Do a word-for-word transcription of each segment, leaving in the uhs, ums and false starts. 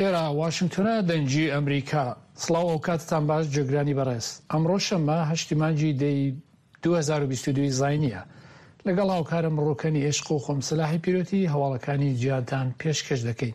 ئێرە واشنگتۆنە دەنگی ئەمریکا سڵاو ئەو کاتتان باش جێگرانی بەڕێز ئەمڕۆ شەممە هەشتی مانگی دەی دوو هەزار و بیست و دوو زاینیە لەگەڵ هاوکارم ڕۆکەنی عێشق و خۆمسلاحی پیرۆتی هەواڵەکانی جیهانتان پێشکەش دەکەین.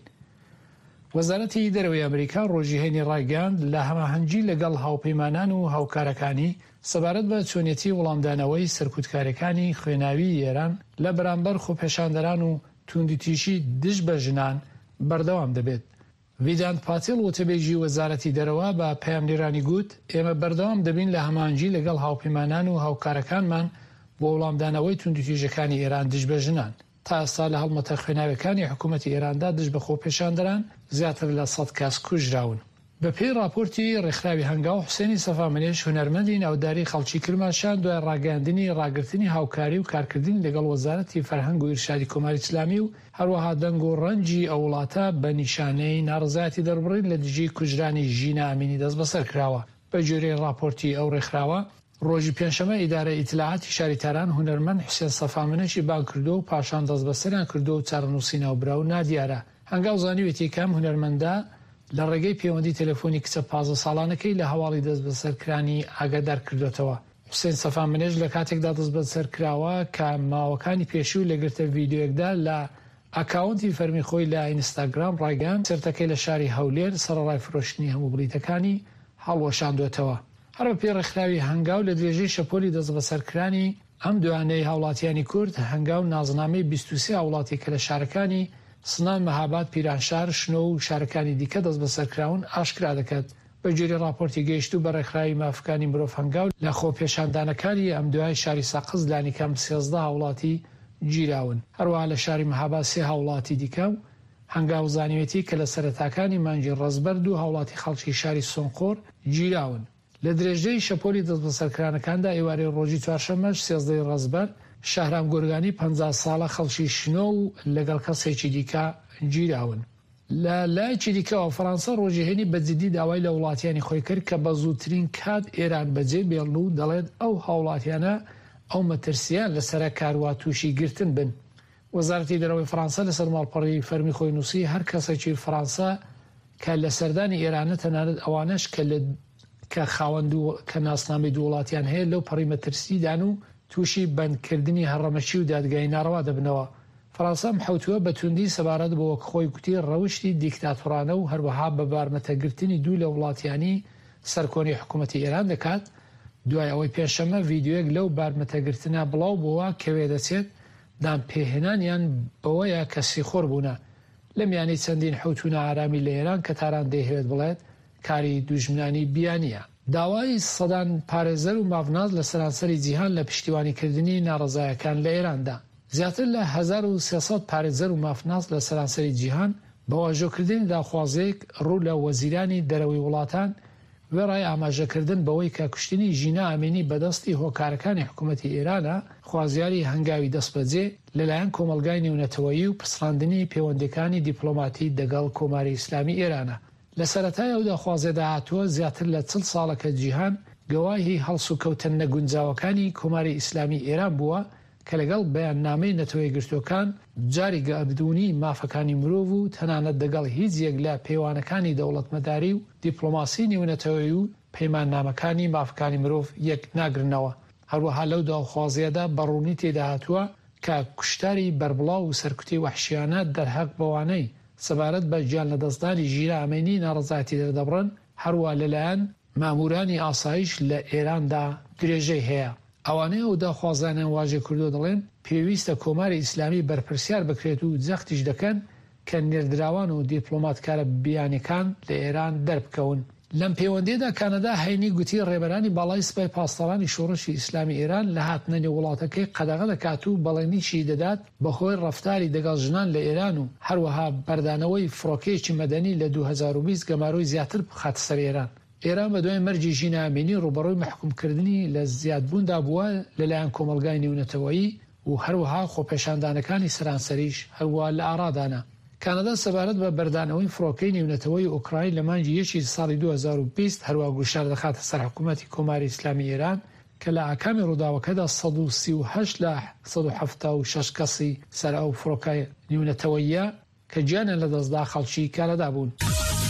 وەزارەتی دەرەوەی ئەمریکا ڕۆژی هەینی ڕایگەاند لە هەماهەنگی لەگەڵ هاوپەیمانان و هاوکارەکانی سەبارەت بە چۆنیەتی وەڵامدانەوەی سەرکوتکارەکانی خوێناوی ئێران لە بەرامبەر خۆپێشاندەران و توندوتیژی دژ بە ژنان بەردەوام دەبێت. ویدان پاتیل وتەبێژی وەزارەتی دەرەوە بە پەیامنێرانی گوت ئێمە بەردەوام دەبین لە هەماهەنگی لەگەڵ هاوپەیمانان و هاوکارەکانمان بۆ وەڵامدانەوەی توندوتیژەکانی ئێران دژ بە ژنان. تا ئێستا لە هەڵمەتە خوێناویەکانی حکوومەتی ئێراندا دژ بە خۆپێشاندەران زیاتر لە سەد کەس کوژراون. بەپێی راپۆرتی ڕێکخراوی هەنگاو حوسێنی سەفامنێش هونەرمەندی ناوداری خەڵکی کرماشان دوای ڕاگەاندنی ڕاگررتنی هاوکاری و کارکردنی لەگەڵ وەزارەتی فەرهەنگ و ئیرشادی کۆماری ئیسلامی و هەروەها دەنگ و ڕەنجی ئەو وڵاتە بە نیشانەی ناڕزایەتی دەربڕین لە دژی کوژرانی ژینە ئامینی دەست بەسەر کراوە. بە جۆرەی راپۆرتی ئەو ڕێکخراوە ڕۆژی پێنجشەمە ئیدارە ئیتلاعاتی شاریتاران هونەرمەند حوسێن سەفامنێشی بان کردو و پاشان دەست بەسەریان کردو و چارەنووسی ناوبراو نادیارە. هەنگاو زانیوێتی کام هونەرمەندە لە ڕێگەی پەیوەندی تەلەفۆنی کچە پازە ساڵانەکەی لە هەواڵی دەست بەسەرکرانی ئاگادار کردوێتەوە. حوسێن سەفامنێش لە کاتێکدا دەست بەسەر کراوە کە ماوەکانی پێشوو لەگرتە ڤیدیۆیەکدا لە ئاکاونتی فەرمی خۆی لە ئینستاگرام ڕایگەاند سەرەتەکەی لە شاری هەولێر سەرەڕای فرۆشتنی هەموو بلیتەکانی هەڵوەشاندوێتەوە. هەر بە پێی ڕێکخراوی هەنگاو لە درێژەی شەپۆلی دەست بەسەرکرانی ئەم دوانەی هاوڵاتیانی کورد هەنگاو نازنامەی بیست و سێ هاوڵاتی کە لە شارەکانی سنان مەهاباد پیرانشار شنۆ و شارەکانی دیکە دەست بەسەرکراون ئاشکرا دەکات. بە جۆری راپۆرتی گەیشت و بە ڕێکخراوی مافەکانی مرۆڤ هەنگاو لە خۆپێشاندانەکانی ئەم دوای شاری ساقز لانیکەم سێزدە هاوڵاتی گیراون. هەروەها لە شاری مەهاباد سێ هاوڵاتی دیکە و هەنگاو زانیوێتی کە لە سەرەتاکانی مانگی ڕەزبەرد و هاوڵاتی خەڵکی شاری سۆنخۆر گیراون. لە درێژەی شەپۆلی دەست بەسەرکرانەکاندا ئێوارەی ڕۆژی چوارشەممەش سێزدەی ڕەزبەر شەهرام گۆرگانی پەنجا ساڵە خەڵکی شنۆ و لەگەڵ کەسێکی دیکە گیراون. لە لایەکی دیکەەوە فەڕەنسا ڕۆژی هێنی بەجددی داوای لە وڵاتیانی خۆی کرد کە بە زووترین کات ئێران بەجێ بێڵ و دەڵێت ئەو هاوڵاتیانە ئەو مەترسیان لەسەر کاروا تووشی گرتن بن. وەزارەتی دەرەوەی فەڕەنسا لەسەر ماڵپەڕی فەرمی خۆی نووسی هەر کەسێکی فەڕەنسا کە لە سەردانی ئێرانە تەنانەت ئەوانش کە لە کە خاوەند کە ناسنامی دوو وڵاتیان هەیە لەو پەڕی مەترسیدان و تووشی بەندکردنی هەڕەمەچی و دادگای ناڕەوا دەبنەوە. فەڕەنسا حوتووە بە توندی سەبارەت بۆ وەک خۆی گوتی ڕەوشی دیکتاتۆرانە و هەروەها بە بارمەتەگرتنی دوو لە وڵاتیانی سەرکۆنی حکوومەتی ئێران دەکات. دوای ئەوەی پێشەمە ڤیدیۆیەک لەو بارمەتەگرتنە بڵاو بووە کەوێ دەچێت دام پێهێنانیان بەوەیە کە سیخۆر بوونە. لە میانەی چەندین حوتونە ئارامی لە ئێران کە تاران دەیهوێت بڵێت کاری دوژمنانی بیانیە. داوای سەدان پارێزەر و مافناز لە سەرانسەری جیهان لە پشتیوانیکردنی ناڕزایەکان لە ئێراندا. زیاتر لە هەزار و سێسەد پارێزەر و مافناز لە سەرانسەری جیهان بە واژۆکردنی داخوازەیەک ڕوو لە وەزیرانی دەرەوەی وڵاتان وێڕای ئاماژەکردن بەوەی کە کوشتنی ژینە ئامینی بەدەستی هۆکارەکانی حکوومەتی ئێرانە خوازیاری هەنگاوی دەستبەجێ لەلایەن کۆمەلگای نێونەتەوەیی و پسڕاندنی پەیوەندەکانی دیپلۆماتی دەگەڵ کۆماری ئیسلامی ئێرانە. لە سەرەتای ئەو داخوازێدا هاتووە زیاتر لە چل ساڵەکە جیهان گەواهی هەڵس و کەوتن نەگونجاوەکانی کۆماری ئیسلامی ئێران بووە کە لەگەڵ بەیاننامەی نەتەوەی گرتوەکان جاری گەردوونی مافەکانی مرۆڤ و تەنانەت دەگەڵ هیچ یەک لە پەیوانەکانی دەوڵەتمەداری و دیپلۆماسی نێونەتەوەیی و پەیماننامەکانی مافەکانی مرۆڤ یەک ناگرنەوە. هەروەها لەو داخوازیەدا بەڕوونی تێدا هاتووە کە کوشتاری بربڵاو و سەرکوتی وەحشیانە دەرهەق بەوانەی سەبارەت بە گیان لە دەستدانی ژیرە ئامینی ناڕزایەتی دەردەبڕن هەروە لەلایەن مامورانی ئاسایش لە ئێراندا درێژەی هەیە. ئەوانەیە و داخوازانیان واژێ کردو دەڵێن پێویستە کۆماری ئیسلامی بەرپرسیار بکرێت و جەختیش دەکەن کە نێردراوان و دیپلۆماتکارە بیانەکان لە ئێران دەربکەون. لەم پەیوەندیدا کانەدا هەینی گوتی ڕێبەرانی باڵای سپای پاسدارانی شۆڕشی ئیسلامی ئێران لە هاتنەنێ وڵاتەکەی قەدەغە دەکات و بەڵێنیشی دەدات بەخۆی ڕەفتاری دەگەڵ ژنان لە ئێران و هەروەها بەردانەوەی فڕۆکەیەکی مەدەنی لە دوو هەزار و بیست گەماروی زیاتر بخاتە سەر ئێران. ئێران بە دوای مەرجی ژینە ئامینی ڕوبەڕۆی مەحکومکردنی لە زیادبووندا بووە لەلایەن کۆمەلگای نێونەتەوەیی و هەروەها خۆپێشاندانەکانی سەرانسەریش هەروە لە ئارادانە. کانەدا سەبارەت بە بەردانەوەی فڕۆکەی نێونەتەوەی ئوکراین لە مانگی یەکی ساڵی دوو هەزار و بیست هەروە گوشار دەخاتە سەر حکوومەتی کۆماری ئیسلامی ئێران کە لە ئاکامی ڕووداوەکەدا سەد و سی و هەشت لە سەد و هەفتە و شەش کەسی سەر ئەو فڕۆکەی نێونەتەوەییە کە گیانیان لە دەستدا خەڵکی کانەدا بوون.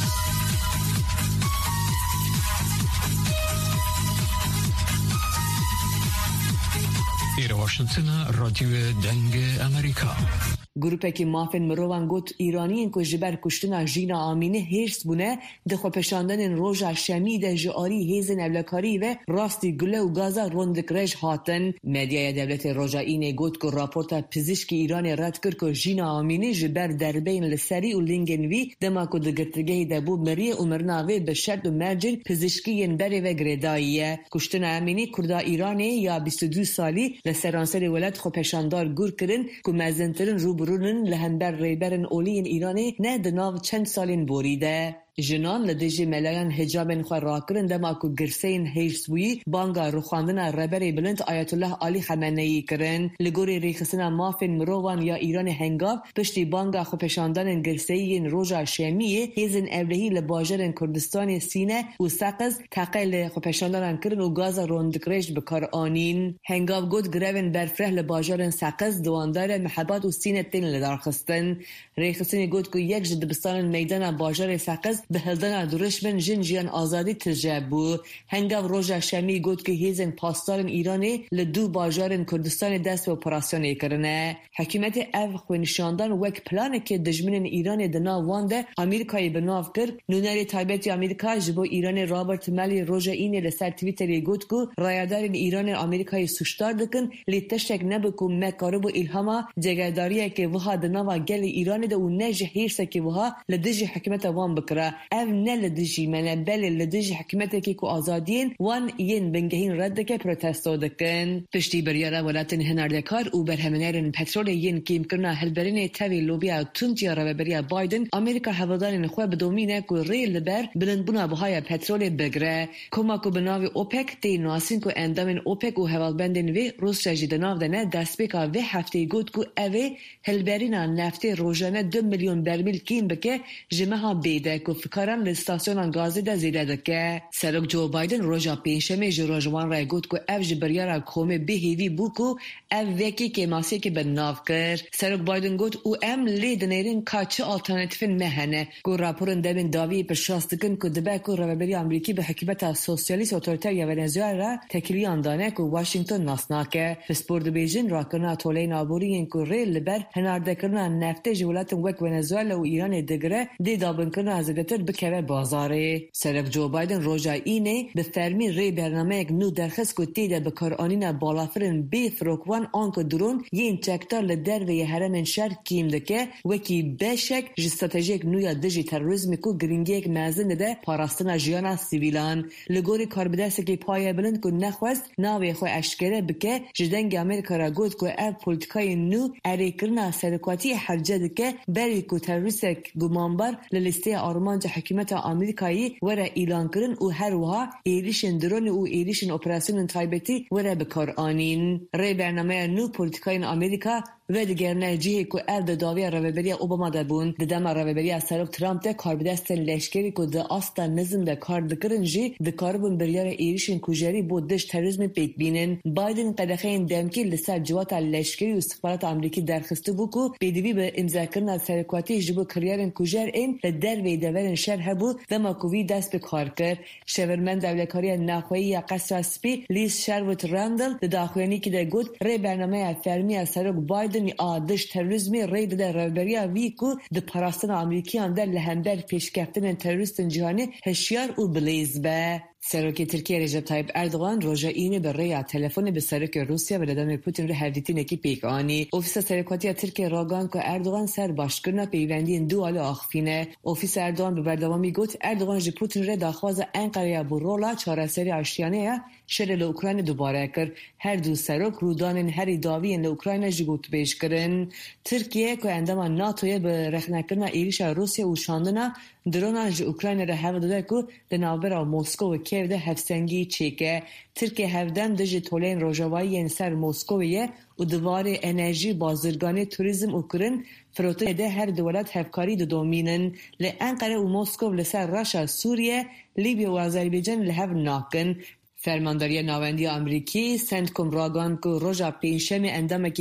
واشنگتن رادیو دنگ امریکا. گروپی مافن مروان گوت ایرانی که جبر کشتن ژینا آمینه هرس بونه دخو پشاندن روژا شمی ده جاری هیزن اولکاری و راستی گله و گازا روندکرش هاتن. مدیای دولت روژا اینه گوت که راپورت پزشکی ایران رد کرد که ژینا آمینه جبر دربین لسری و لینگنوی دما که دگرتگی دبو مری عمرناوی به شرط و مرجن پزشکی بری و گرداییه. کشتن آمینه کردا ایرانی یا بیست و دو سالی لسرانسر ولد خو پشاندار گور کرن که مزنترن رو برونن لهنبر ریبرن اولین ایرانی نه دناو چند سالین بوریده. جنان لدیجی ملایان حجابن خواه را کرن دما که گرسین هیرسوی بانگا رو خواندن ربری بلند آیت الله علی خمینی کرن. لگوری ریخسن مافن مروان یا ایران هنگاو پشتی بانگا خو پشاندن گرسین روژا شمیه هیزن اولهی لباجرن کردستان سینه و سقز تقیل خو پشاندن کرن و گاز روندکرش بکار آنین. هنگاو گود گروین برفره لباجرن سقز دواندار محبات و سینه تین لدارخستن. ریخسن گود که یک جدبستان میدان باجر سقز به هلدن درش من جن جیان آزادی تجربه بود. هنگام روژا شمی گفت که هیزن پاسدارن ایرانی لدو باجارن کردستان دست به اپراسیون کرنه. حکومت او خو نشاندن وک پلان که دجمن ایران دنا وانده امریکای بناف کرد. نونری تایبت امریکا جبو ایران رابرت مالی روژا اینه لسر توییتری گفت که رایدارن ایران امریکای سوشتار دکن لیتشک نبکو مکارب و الهاما جگرداریه که وها دنا و گل ایران ده و نجه هیرسه که وها لدج حکومت وان بکره. او نه لدجی منه بله لدجی حکومتی که که آزادین وان این بنگهین رد که پروتستو دکن. پشتی بریاره ولاتن هنردکار و برهمنیرن پترول این کیم کرنا هلبرین تاوی لوبیا تونتیا رو بریا بایدن امریکا هوادارن خواه بدومینه که ری لبر بلند بنا بهای پترول بگره. کما که بناوی اوپک دی ناسین که اندامن اوپک و هوالبندن وی روسیا جدناو دنه دست بکا وی هفته گود که اوی هلبرین نفتی روزانه دو میلیون برمیل کیم بکه جمعه ها بیده که فکران لستاسیون گازی ده زیده دکه. سرک جو بایدن روژا پینشمی جراجوان رای گود که او جبریارا کومه بهیوی بو که او وکی که ماسی که بناف کر. سرک بایدن گود او ام لیدنیرین که چه آلترناتیفین مهنه که راپورن دبین داوی پرشاست دکن که دبه که روابری امریکی به حکومت سوسیالیست اوتوریتر یا ونزوئلا را تکلیان دانه که واشنگتن ناسناکه. فسپورد بیجن راکرنا طولین آبوری این که ری لبر هنردکرنا نفته جولاتن وک ونزوئلا و ایران دگره دی دابن کرنا از گتر بکوه بازاره. سرک جو بایدن روژا اینه به فرمی ری برنامه یک نو درخست که تیده بکار آنین بالافرن بی فروکوان آنکو درون یین چکتار لدر و یه هرمن شر کیم دکه وکی بشک جستاتجیک نویا دجی تروریزمی که گرینگی یک مزن ده پاراستنا جیانا سیویلان. لگوری کاربدست که پایه بلند که نخواست ناوی خواه اشکره بکه جدنگ امریکا را گود که او پولیتکای نو اری کرنا سرکواتی حرجه دکه بری که تروریستک گمانبار للیسته آرمانج حکومت امریکایی وره اعلان کرن و هر وها ایریشن درون و ایریشن اپراسیون تایبتی وره بکار آنین. ری برنامه نو پولیتیکای امریکا و دیگر نجیه که او داوی روابری اوباما دبون ددم روابری از طرف ترامپ ده کاربدست لشکری که ده آستا نظم ده کار دکرن جی ده کاربون بریار ایریشن کجری بودش تروریسم پیک بینن. بایدن قدخه این دمکی لسر جوات لشکری و سفارت امریکی درخسته بو که بیدوی به امضا کردن سرکواتی جبو کریارن کجر این لدر وی دورن شهر هبو دما کووی دست به کار کرد. شورمند دولتکاری نخواهی یا قصر سپی لیز شروت راندل ده داخوانی که ده گود ری برنامه فرمی از سرک بایدن آدش تروریسمی ری ده روبریا وی کو ده پاراستان امریکیان در لهنبر پیشکفتن تروریستن جهانی هشیار و بلیز به. سرک ترکیه رجب طایب اردوغان روژا اینه به ریا تلفن به سرک روسیا و ردام پوتین رو هفدیتی نکی پیک آنی. اوفیس سرکاتی ترکیه راگان که اردوغان سر باشکرنا پیوندی دو آل آخفینه. اوفیس اردوغان به بردوامی گوت اردوغان جی پوتین رو داخواز انقره برولا چاره سری آشتیانه شر لوکراین دوباره کر. هر دو سرک رودانن هری داوی لوکراین جی گوت بیش کرن. ترکیه که اندام ناتوی به رخنکرنا ایریش روسیا و شاندنا درون جی اوکراین را هوا داده که دنابرا مسکو و کیو ده هفسنگی چیکه. ترکیه هفدم دجی طولین روژاوایی سر مسکویه و دوار انرژی بازرگانی توریزم اوکرین فروتن ده هر دولت هفکاری دو دومینن. لی انقره و مسکو لسر راشا سوریه لیبیا و آذربایجان لحو ناکن. فرمانداری ناوندی امریکی سنت کم راگان که روژا پینشم اندام